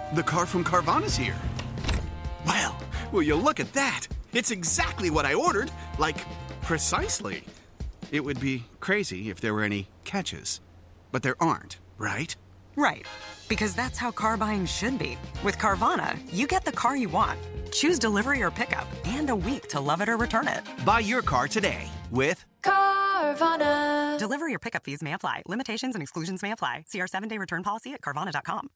The car from Carvana's here. Well, will you look at that? It's exactly what I ordered. Like, precisely. It would be crazy if there were any catches. But there aren't, right? Right. Because that's how car buying should be. With Carvana, you get the car you want. Choose delivery or pickup and a week to love it or return it. Buy your car today with Carvana. Delivery or pickup fees may apply. Limitations and exclusions may apply. See our 7-day return policy at Carvana.com.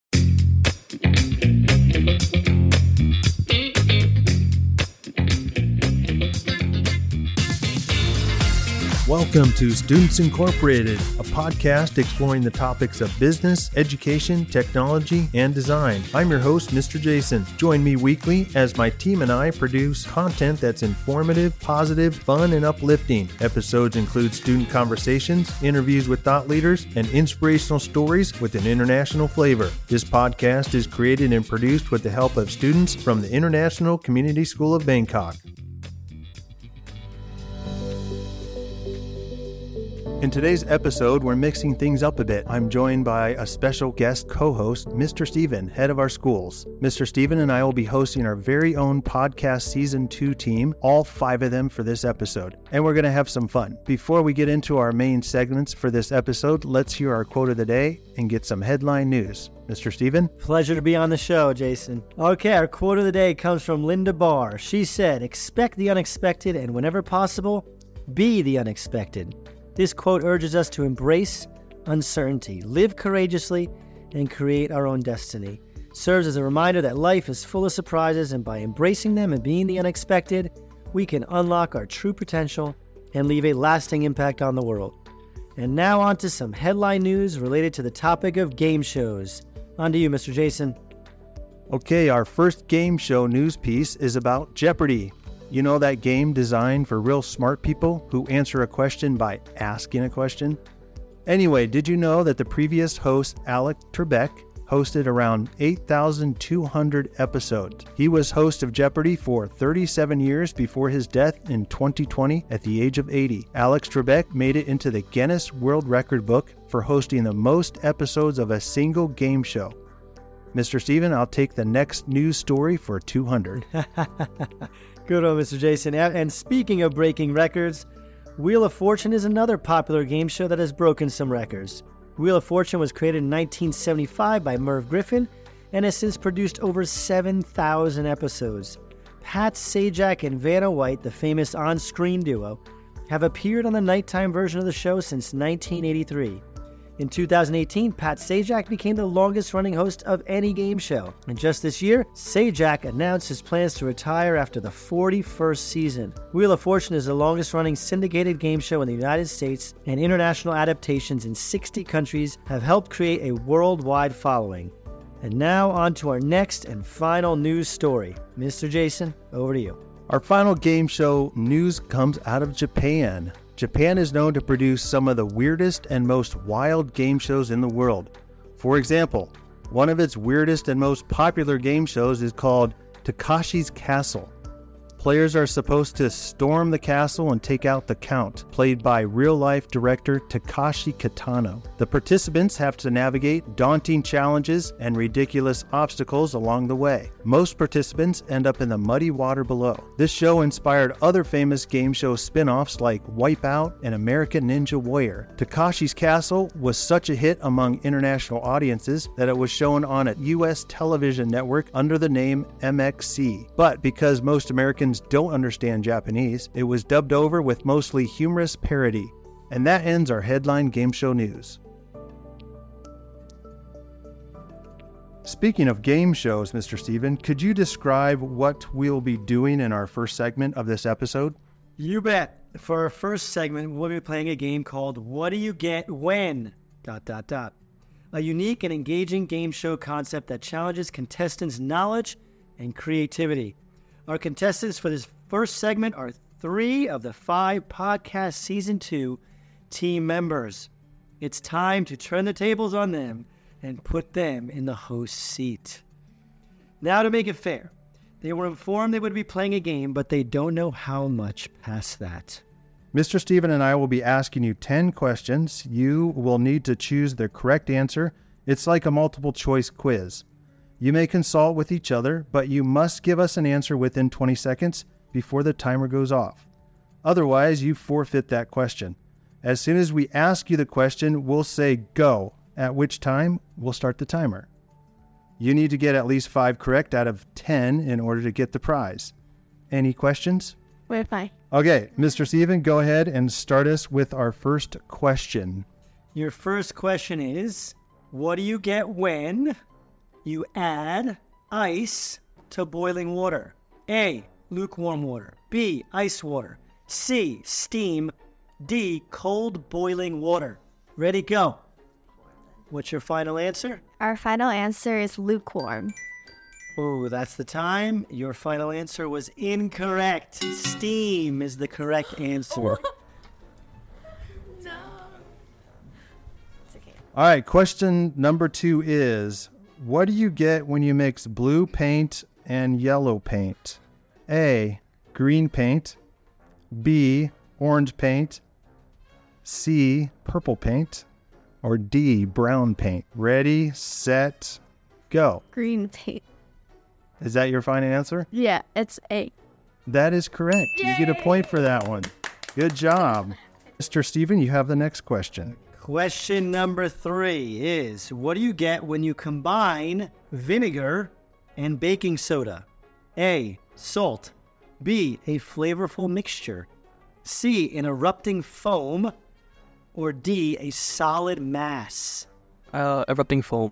Welcome to Students Incorporated, a podcast exploring the topics of business, education, technology, and design. I'm your host, Mr. Jason. Join me weekly as my team and I produce content that's informative, positive, fun, and uplifting. Episodes include student conversations, interviews with thought leaders, and inspirational stories with an international flavor. This podcast is created and produced with the help of students from the International Community School of Bangkok. In today's episode, we're mixing things up a bit. I'm joined by a special guest co-host, Mr. Steven, head of our schools. Mr. Steven and I will be hosting our very own podcast Season 2 team, all 5 of them for this episode. And we're going to have some fun. Before we get into our main segments for this episode, let's hear our quote of the day and get some headline news. Mr. Steven? Pleasure to be on the show, Jason. Okay, our quote of the day comes from Linda Barr. She said, "Expect the unexpected and whenever possible, be the unexpected." This quote urges us to embrace uncertainty, live courageously, and create our own destiny. It serves as a reminder that life is full of surprises, and by embracing them and being the unexpected, we can unlock our true potential and leave a lasting impact on the world. And now on to some headline news related to the topic of game shows. On to you, Mr. Jason. Okay, our first game show news piece is about Jeopardy! You know that game designed for real smart people who answer a question by asking a question? Anyway, did you know that the previous host, Alex Trebek, hosted around 8,200 episodes? He was host of Jeopardy! For 37 years before his death in 2020 at the age of 80. Alex Trebek made it into the Guinness World Record book for hosting the most episodes of a single game show. Mr. Steven, I'll take the next news story for 200. Good one, Mr. Jason. And speaking of breaking records, Wheel of Fortune is another popular game show that has broken some records. Wheel of Fortune was created in 1975 by Merv Griffin and has since produced over 7,000 episodes. Pat Sajak and Vanna White, the famous on-screen duo, have appeared on the nighttime version of the show since 1983. In 2018, Pat Sajak became the longest-running host of any game show. And just this year, Sajak announced his plans to retire after the 41st season. Wheel of Fortune is the longest-running syndicated game show in the United States, and international adaptations in 60 countries have helped create a worldwide following. And now on to our next and final news story. Mr. Jason, over to you. Our final game show news comes out of Japan. Japan is known to produce some of the weirdest and most wild game shows in the world. For example, one of its weirdest and most popular game shows is called Takashi's Castle. Players are supposed to storm the castle and take out the Count, played by real-life director Takashi Kitano. The participants have to navigate daunting challenges and ridiculous obstacles along the way. Most participants end up in the muddy water below. This show inspired other famous game show spin-offs like Wipeout and American Ninja Warrior. Takashi's Castle was such a hit among international audiences that it was shown on a U.S. television network under the name MXC. But because most Americans don't understand Japanese, it was dubbed over with mostly humorous parody. And that ends our headline game show news. Speaking of game shows, Mr. Steven, could you describe what we'll be doing in our first segment of this episode? You bet. For our first segment, we'll be playing a game called What Do You Get When? ... A unique and engaging game show concept that challenges contestants' knowledge and creativity. Our contestants for this first segment are 3 of the 5 podcast Season 2 team members. It's time to turn the tables on them and put them in the host seat. Now, to make it fair, they were informed they would be playing a game, but they don't know how much past that. Mr. Steven and I will be asking you 10 questions. You will need to choose the correct answer. It's like a multiple choice quiz. You may consult with each other, but you must give us an answer within 20 seconds before the timer goes off. Otherwise, you forfeit that question. As soon as we ask you the question, we'll say go, at which time we'll start the timer. You need to get at least 5 correct out of 10 in order to get the prize. Any questions? We're fine. Okay, Mr. Steven, go ahead and start us with our first question. Your first question is, what do you get when you add ice to boiling water? A, lukewarm water. B, ice water. C, steam. D, cold boiling water. Ready, go. What's your final answer? Our final answer is lukewarm. Oh, that's the time. Your final answer was incorrect. Steam is the correct answer. All right, question number 2 is, what do you get when you mix blue paint and yellow paint? A, green paint. B, orange paint. C, purple paint. Or D, brown paint. Ready, set, go. Green paint. Is that your final answer? Yeah, it's A. That is correct. Yay! You get a point for that one. Good job. Mr. Steven, you have the next question. Question number 3 is, what do you get when you combine vinegar and baking soda? A, salt. B, a flavorful mixture. C, an erupting foam. Or D, a solid mass. Erupting foam.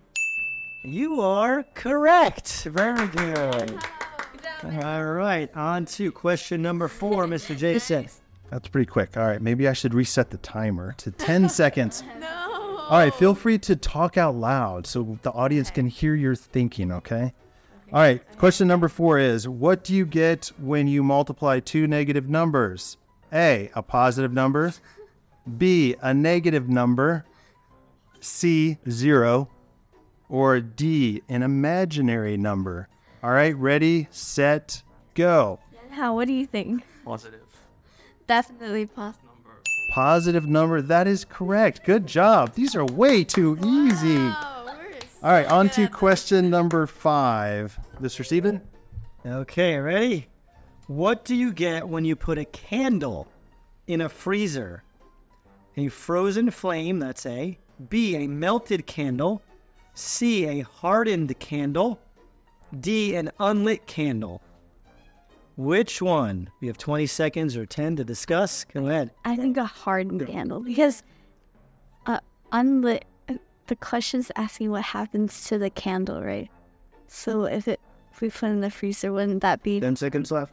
You are correct. Very good. All right, on to question number 4, Mr. Jason. That's pretty quick. All right, maybe I should reset the timer to 10 seconds. No. All right, feel free to talk out loud so the audience can hear your thinking, okay? All right, question number 4 is, what do you get when you multiply 2 negative numbers? A, a positive number. B, a negative number. C, 0. Or D, an imaginary number. All right, ready, set, go. How? What do you think? Positive. Definitely positive. Positive number. That is correct. Good job. These are way too easy. All right, on to question number 5. Mr. Steven? Okay, ready? What do you get when you put a candle in a freezer? A frozen flame, that's A. B, a melted candle. C, a hardened candle. D, an unlit candle. Which one? We have 20 seconds or 10 to discuss. Go ahead. I think a hardened candle because unlit. The question's asking what happens to the candle, right? So if we put it in the freezer, wouldn't that be 10 seconds left.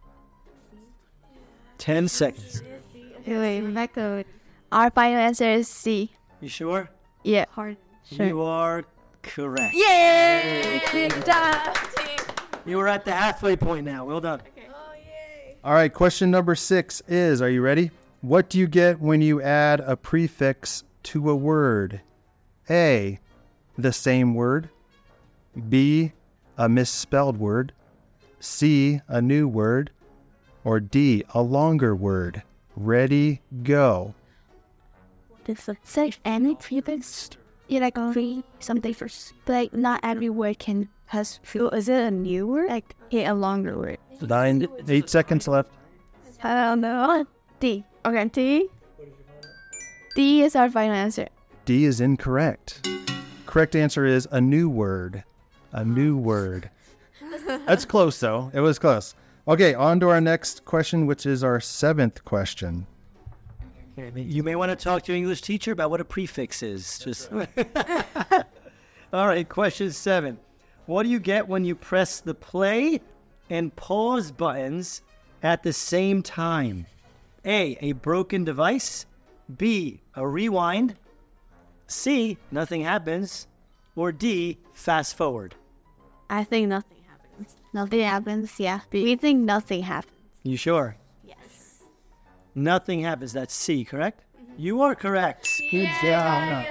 10 seconds. Wait, Rebecca. Our final answer is C. You sure? Yeah. Hard. Sure. You are correct. Yay! Good job. You are at the halfway point now. Well done. Okay. Oh, yay. All right, question number 6 is, are you ready? What do you get when you add a prefix to a word? A, the same word. B, a misspelled word. C, a new word. Or D, a longer word. Ready, go. Does it say any prefix? You like pre something first, but like not every word can has. Is it a new word? Like a longer word? 8 seconds left. I don't know. D. Okay, D. D is our final answer. D is incorrect. Correct answer is a new word. A new word. That's close, though. It was close. Okay, on to our next question, which is our 7th question. You may want to talk to your English teacher about what a prefix is. Just All right, question 7. What do you get when you press the play and pause buttons at the same time? A broken device. B, a rewind. C, nothing happens. Or D, fast forward. I think nothing happens. Nothing happens, yeah. We think nothing happens. You sure? Yes. Nothing happens. That's C, correct? Mm-hmm. You are correct. Good job.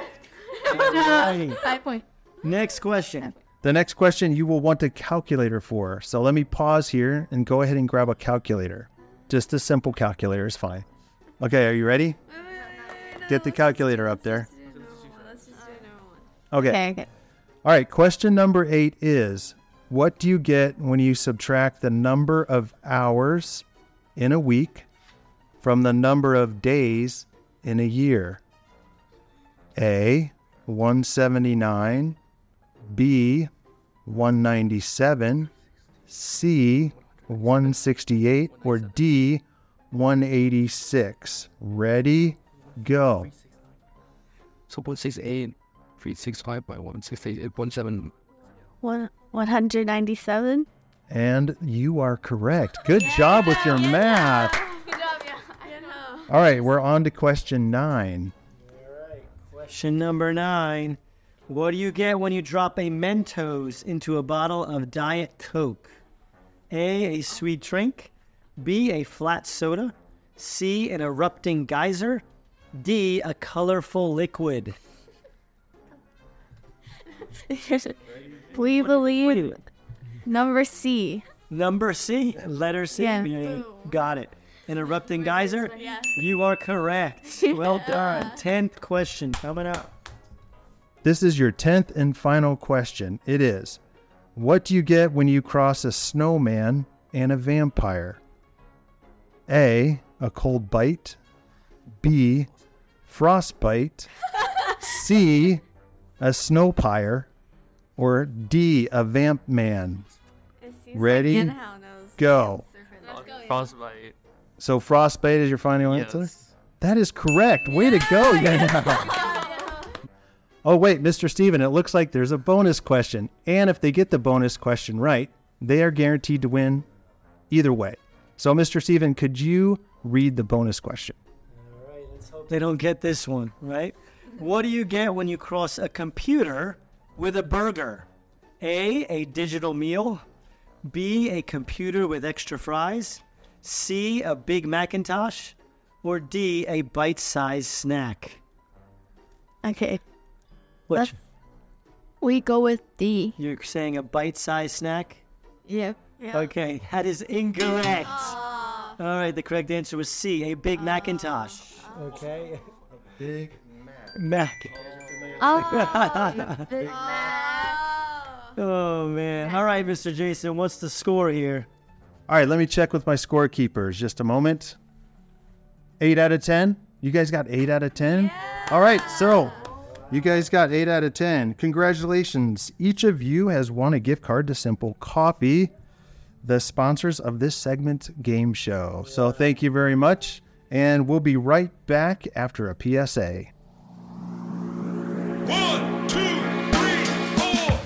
5 points. Next question. The next question you will want a calculator for. So let me pause here and go ahead and grab a calculator. Just a simple calculator is fine. Okay, are you ready? Get the calculator up there. Okay. All right, question number 8 is, what do you get when you subtract the number of hours in a week from the number of days in a year? A, 179, B, 197, C, 168, or D, 186. Ready? Go. So 168, 365 by 168, 17. 197. And you are correct. Good job with your math. Good job, yeah. I know. All right, we're on to question 9. Question number 9. What do you get when you drop a Mentos into a bottle of Diet Coke? A sweet drink. B, a flat soda. C, an erupting geyser. D, a colorful liquid. We believe number C. Number C, letter C. Yeah. Got it. An erupting geyser? You are correct. Well done. 10th question coming up. This is your 10th and final question. It is, what do you get when you cross a snowman and a vampire? A, a cold bite. B, frostbite. C, a snowpire. Or D, a vamp man. Ready? Go. Frostbite. So frostbite is your final answer? Yes. That is correct. Way to go, Danielle. Oh, wait, Mr. Steven, it looks like there's a bonus question. And if they get the bonus question right, they are guaranteed to win either way. So, Mr. Steven, could you read the bonus question? All right, let's hope they don't get this one, right? What do you get when you cross a computer with a burger? A digital meal. B, a computer with extra fries. C, a big Macintosh. Or D, a bite-sized snack. Okay. Which? We go with D. You're saying a bite-sized snack? Yeah. Okay, that is incorrect. All right, the correct answer was C, a big Macintosh. Okay. Big Mac. Oh, man. All right, Mr. Jason, what's the score here? All right, let me check with my scorekeepers. Just a moment. 8 out of 10? You guys got 8 out of 10? Yeah. All right, so you guys got 8 out of 10. Congratulations. Each of you has won a gift card to Simple Coffee, the sponsors of this segment game show. So thank you very much, and we'll be right back after a PSA. 1, 2, 3, 4.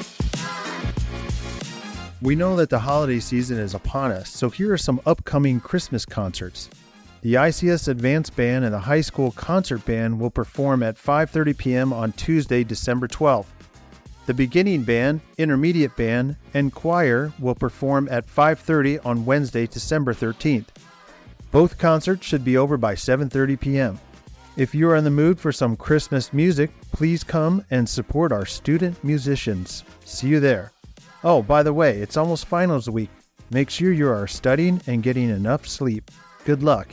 We know that the holiday season is upon us, so here are some upcoming Christmas concerts. The ICS Advanced Band and the High School Concert Band will perform at 5:30 p.m. on Tuesday, December 12th. The Beginning Band, Intermediate Band, and Choir will perform at 5:30 on Wednesday, December 13th. Both concerts should be over by 7:30 p.m. If you are in the mood for some Christmas music, please come and support our student musicians. See you there. Oh, by the way, it's almost finals week. Make sure you are studying and getting enough sleep. Good luck.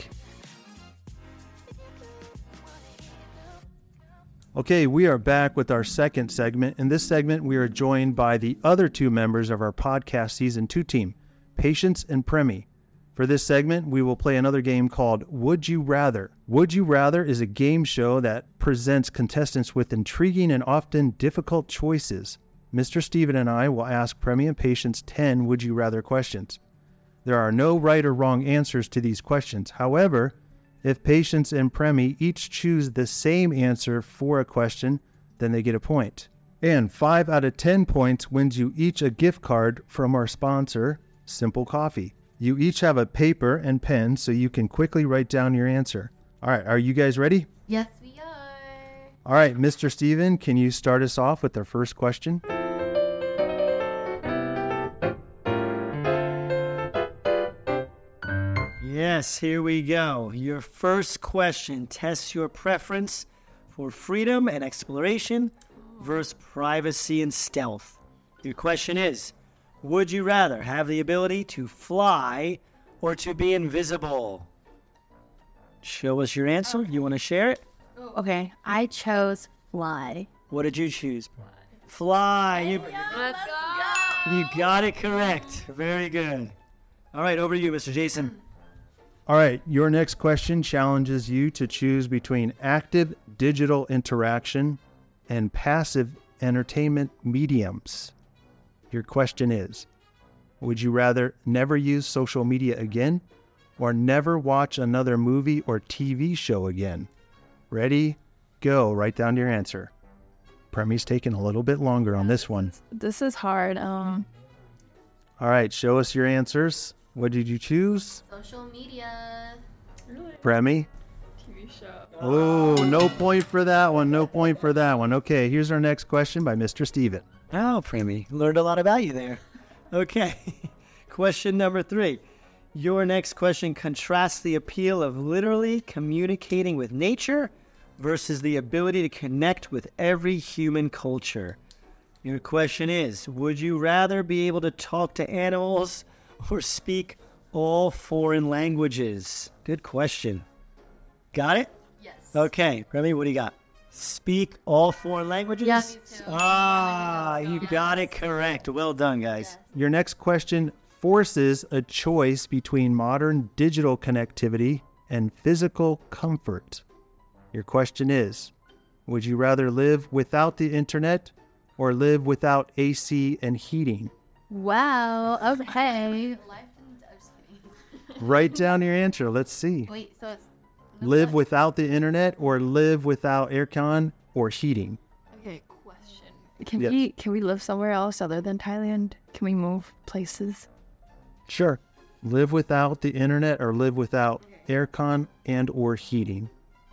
Okay, we are back with our second segment. In this segment, we are joined by the other two members of our podcast Season 2 team, Patience and Premi. For this segment, we will play another game called Would You Rather. Would You Rather is a game show that presents contestants with intriguing and often difficult choices. Mr. Steven and I will ask Premi and Patience 10 Would You Rather questions. There are no right or wrong answers to these questions. However, if Patience and Premi each choose the same answer for a question, then they get a point. And 5 out of 10 points wins you each a gift card from our sponsor, Simple Coffee. You each have a paper and pen so you can quickly write down your answer. All right, are you guys ready? Yes, we are. All right, Mr. Steven, can you start us off with our first question? Yes, here we go. Your first question tests your preference for freedom and exploration versus privacy and stealth. Your question is, would you rather have the ability to fly or to be invisible? Show us your answer. You want to share it? Okay, I chose fly. What did you choose? Fly. Let's go. You got it correct. Very good. All right, over to you, Mr. Jason. All right, your next question challenges you to choose between active digital interaction and passive entertainment mediums. Your question is, would you rather never use social media again or never watch another movie or TV show again? Ready? Go. Write down your answer. Premi's taking a little bit longer on this one. This is hard. All right, show us your answers. What did you choose? Social media. Premi? TV show. Oh, no point for that one. No point for that one. Okay, here's our next question by Mr. Steven. Oh, Premi, learned a lot about you there. Okay, question number 3. Your next question contrasts the appeal of literally communicating with nature versus the ability to connect with every human culture. Your question is, would you rather be able to talk to animals or speak all foreign languages? Good question. Got it? Yes. Okay, Remy, what do you got? Speak all foreign languages? Yeah, me too. You got it correct. Well done, guys. Your next question forces a choice between modern digital connectivity and physical comfort. Your question is, would you rather live without the internet or live without AC and heating? Wow. Okay. I'm just kidding. Write down your answer. Let's see. Wait, so it's Live without the internet or live without aircon or heating? okay. Question. Can Yes. we live somewhere else other than Thailand? Can we move places? Sure. Live without the internet or live without aircon and or heating.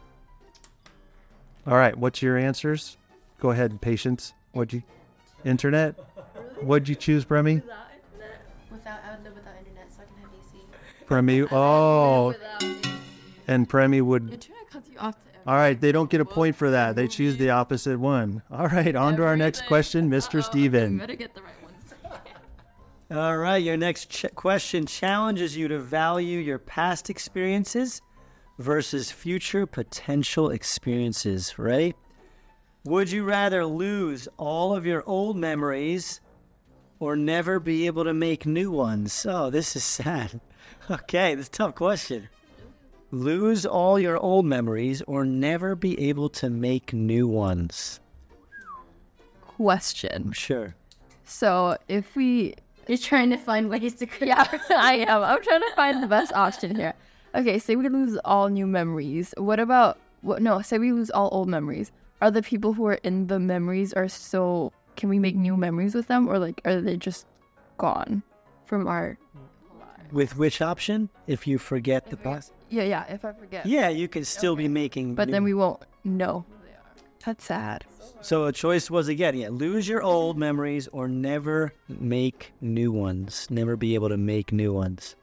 All right, what's your answers? Go ahead, Patience. Internet? What'd you choose, Premi? I would live without internet so I can have AC. Premi, oh, Without AC. and Premi would. Internet cuts you off to All right, they don't get a point for that. They choose the opposite one. All right, on to our next question, Mr. Steven. better get the right ones. All right, your next question challenges you to value your past experiences versus future potential experiences. Ready? Would you rather lose all of your old memories or never be able to make new ones? Oh, this is sad. Okay, this is a tough question. Lose all your old memories or never be able to make new ones? Question. Sure. So if we, You're trying to find ways to create. yeah, I am. I'm trying to find the best option here. Okay, say we lose all new memories. What about no? Say we lose all old memories. Are the people who are in the memories are still? Can we make new memories with them, or like are they just gone from our? With which option? If you forget the past? Yeah. If I forget. Yeah, you can still be making. But new- then we won't know who they are. That's sad. So a choice was again, lose your old memories or never make new ones. Never be able to make new ones.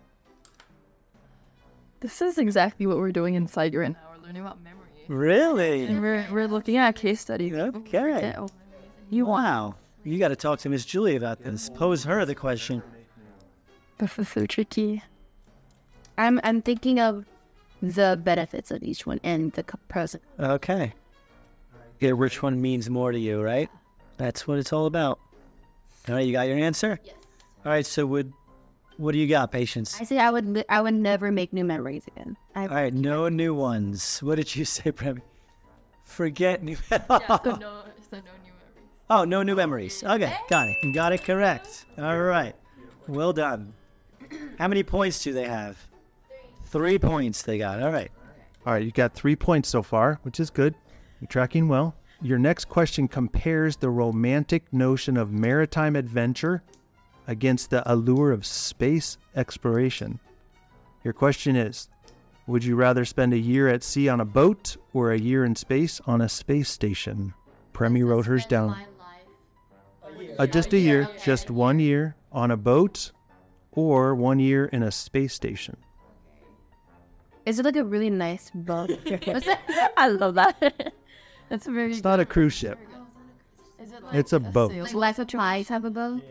This is exactly what we're doing inside right now. We're learning about memory. Really? And we're looking at case studies. Okay. You want? Wow. You got to talk to Miss Julie about this. Pose her the question. This is so tricky. I'm thinking of the benefits of each one and the pros. Okay. Yeah, which one means more to you, right? That's what it's all about. All right, you got your answer? Yes. All right, so what do you got, Patience? I say I would never make new memories again. All right, no new ones. What did you say, Premi? Forget new. So no new memories. Oh, no new memories. Okay, got it. You got it correct. All right. Well done. How many points do they have? 3 points they got. All right. All right, you got 3 points so far, which is good. You're tracking well. Your next question compares the romantic notion of maritime adventure against the allure of space exploration. Your question is, would you rather spend a year at sea on a boat or a year in space on a space station? Premi wrote hers down. Just a year, just 1 year on a boat or 1 year in a space station. Is it like a really nice boat? I love that. That's a very. It's not a cruise ship. Is it like It's a boat. sail- Like Life of Pi type of boat?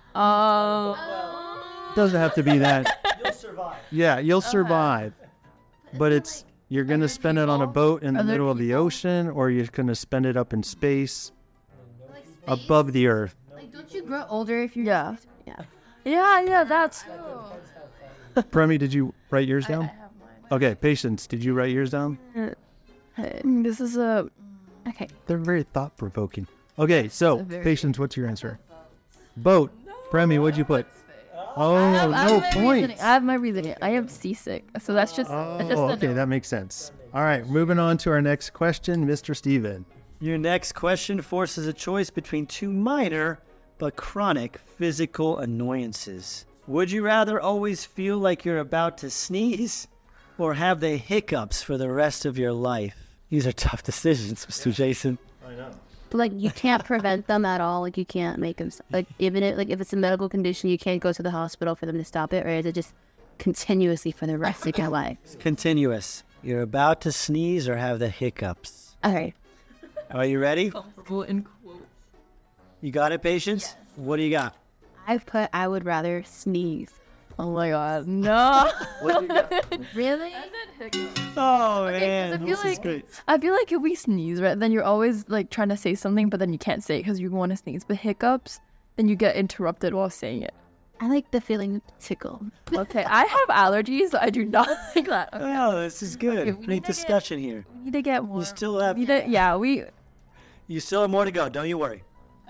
Oh. Doesn't have to be that. You'll survive. Yeah, you'll survive. But you're going to spend it on a boat in the Other middle of the people? ocean or you're going to spend it up in space. Like above the earth. Like, don't you grow older if you're... Yeah. Yeah. That's. Premi, did you write yours down? I have mine. Okay, Patience, did you write yours down? This is a. Okay. They're very thought-provoking. Okay, so, very- Patience, what's your answer? Boat. Premi, what'd you put? Oh, I have no my points. reasoning. I have my reasoning. I am seasick, so that's just. that's just Oh, a okay, no. that makes sense. All right, moving on to our next question, Mr. Steven. Your next question forces a choice between two minor but chronic physical annoyances. Would you rather always feel like you're about to sneeze or have the hiccups for the rest of your life? These are tough decisions, Mr. Jason. Like, you can't prevent them at all. Like, you can't make them... Like, even if it's a medical condition, you can't go to the hospital for them to stop it, or is it just continuously for the rest of your life? Continuous. You're about to sneeze or have the hiccups. All right. Are you ready? Comfortable in quotes. You got it, Patience? What do you got? I would rather sneeze. Oh my god, no. Really? Oh, Okay, 'cause man. I feel This is like- great. I feel like if we sneeze, right, then you're always like trying to say something, but then you can't say it because you want to sneeze. But hiccups, then you get interrupted while saying it. I like the feeling of tickle. Okay, I have allergies, so I do not like that. Okay. Oh, this is good. Okay, we need Great to discussion here. We need to get more. You still have We you still have more to go. Don't you worry.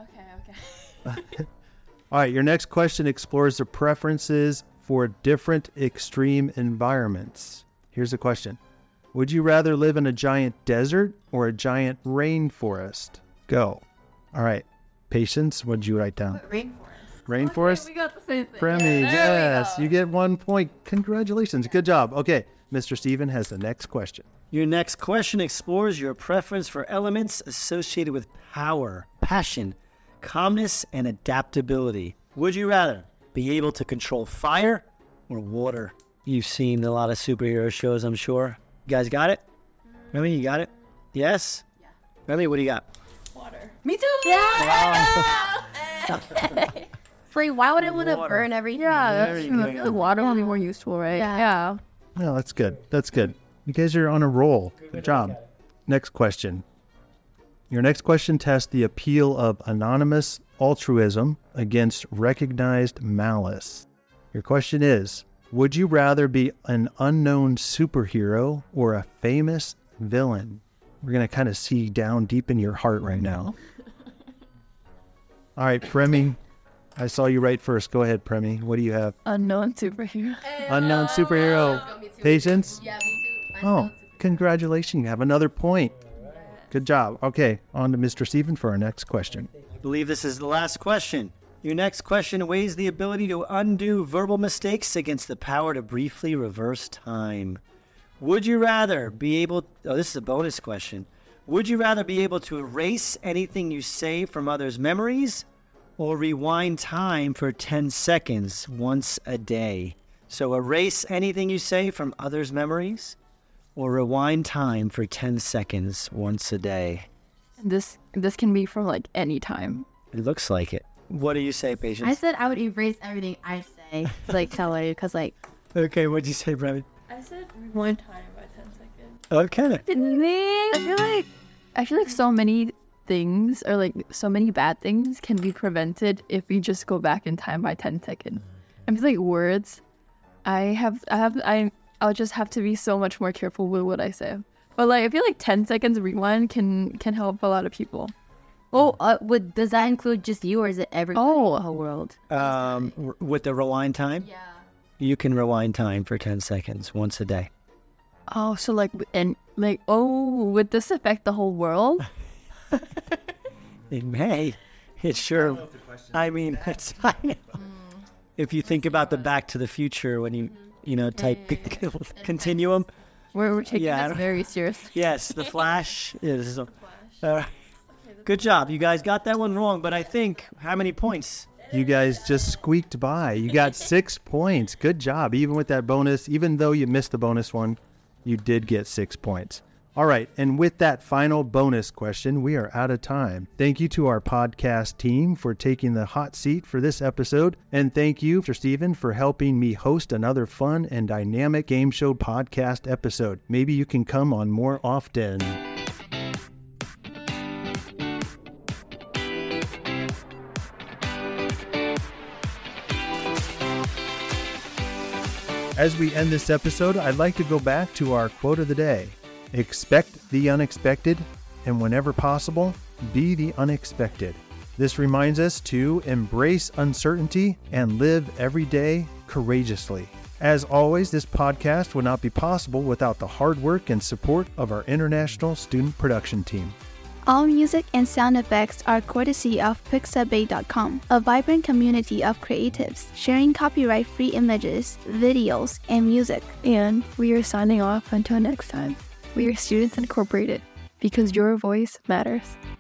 Okay. All right, your next question explores the preferences for different extreme environments. Here's the question. Would you rather live in a giant desert or a giant rainforest? Go. All right. Patience, what did you write down? Rainforest? We got the same thing. Premi, Yeah, there we yes. go. You get 1 point. Congratulations. Good job. Okay, Mr. Steven has the next question. Your next question explores your preference for elements associated with power, passion, calmness, and adaptability. Would you rather be able to control fire or water? You've seen a lot of superhero shows, I'm sure. You guys got it? Remy, you got it? Yes? Yeah. Remy, what do you got? Me too. It's like, why would I want to Water. burn everything? Yeah, There that's you true. go. I feel like water would be more useful, right? Yeah. Well, that's good. That's good. You guys are on a roll. Good job. Next question. Your next question tests the appeal of anonymous altruism against recognized malice. Your question is, would you rather be an unknown superhero or a famous villain? We're going to kind of see down deep in your heart right now. All right, Premi, I saw you write first. Go ahead, Premi. What do you have? Unknown superhero. Unknown superhero. Patience? Yeah, me too. Oh, congratulations. You have another point. Good job. Okay, on to Mr. Steven for our next question. I believe this is the last question. Your next question weighs the ability to undo verbal mistakes against the power to briefly reverse time. Would you rather be able... Oh, this is a bonus question. Would you rather be able to erase anything you say from others' memories or rewind time for 10 seconds once a day? So erase anything you say from others' memories or rewind time for 10 seconds once a day. This can be from like any time. It looks like it. What do you say, Patience? I said I would erase everything I say to like tell you, because like Okay, what'd you say, Brevin? I said rewind time by 10 seconds. Okay. I feel like so many things or like so many bad things can be prevented if we just go back in time by 10 seconds. I feel like words, I'll just have to be so much more careful with what I say. But like I feel like 10 seconds rewind can help a lot of people. Oh, does that include just you, or is it everybody in the whole world? With the rewind time? yeah. You can rewind time for 10 seconds once a day. Oh, so like would this affect the whole world? It may. It sure. I mean, that's. I know. If you think about the Back to the Future when you type continuum. We're taking Yeah, I this don't- very seriously. Yes, the Flash. Yeah, this is all right. Good job. You guys got that one wrong, but I think how many points? You guys just squeaked by. You got 6 points. Good job. Even with that bonus, even though you missed the bonus one, you did get 6 points. All right. And with that final bonus question, we are out of time. Thank you to our podcast team for taking the hot seat for this episode. And thank you, Mr. Steven, for helping me host another fun and dynamic game show podcast episode. Maybe you can come on more often. As we end this episode, I'd like to go back to our quote of the day. Expect the unexpected, and whenever possible, be the unexpected. This reminds us to embrace uncertainty and live every day courageously. As always, this podcast would not be possible without the hard work and support of our international student production team. All music and sound effects are courtesy of Pixabay.com, a vibrant community of creatives sharing copyright-free images, videos, and music. And we are signing off until next time. We are Students Incorporated, because your voice matters.